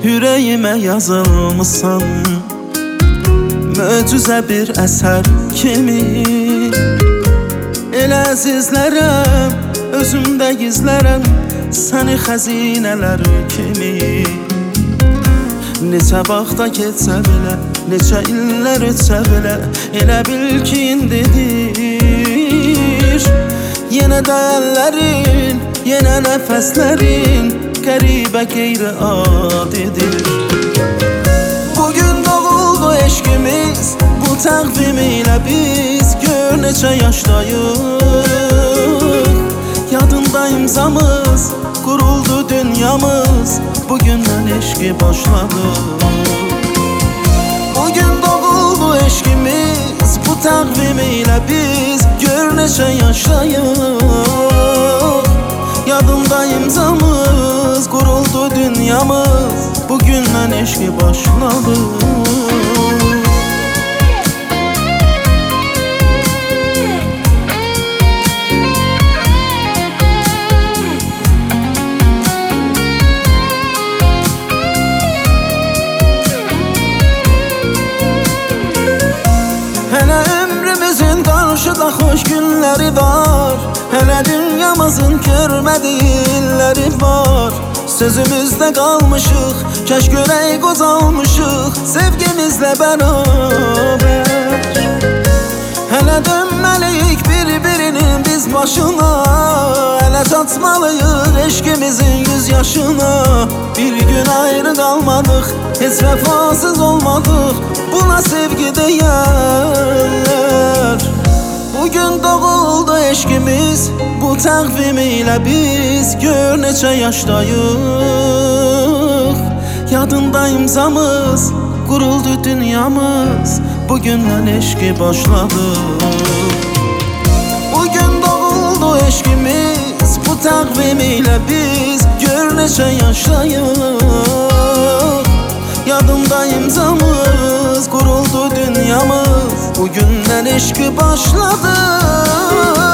Yüreğime yazılmışsan möcüzə bir əsər kimi. Elə əzizlərəm, özümdə gizlərəm səni xəzinələr kimi. Neçə vaxta keçsə belə, neçə illər ötsə belə, elə bil ki indidir. Yenə də əllərin, yenə nəfəslərin qəribə qeyri-adidir. Bugün doğuldu eşqimiz, bu təqvim ilə biz gör neçə yaşdayıq. Yadında imzamız, quruldu dünyamız, bugündən eşqi başladı. Bugün doğuldu eşqimiz, bu təqvim ilə biz gör neçə yaşdayıq. Yadında imzamız, quruldu dünyamız, bugündən eşqi başladı. Hələ ömrümüzün qarşıda xoş günləri var, hələ dünyamızın görmədiyi illəri var. Sözümüzdə qalmışıq, kəş görək qozalmışıq sevgimizlə bərabər. Hələ dönməliyik bir-birinin biz başına, hələ çatmalıyıq eşqimizin 100 yaşına. Bir gün ayrı qalmadıq, heç vəfasız olmadıq, buna sevgi deyərlər. Bugün doğuldu eşqimiz, bu təqvim ilə biz gör neçə yaşdayıq. Yadında imzamız, quruldu dünyamız, bugündən eşqi başladı. Bugün doğuldu eşqimiz, bu təqvim ilə biz gör neçə yaşdayıq. Yadımda imzamız, quruldu dünyamız, bugündən eşqi başladı.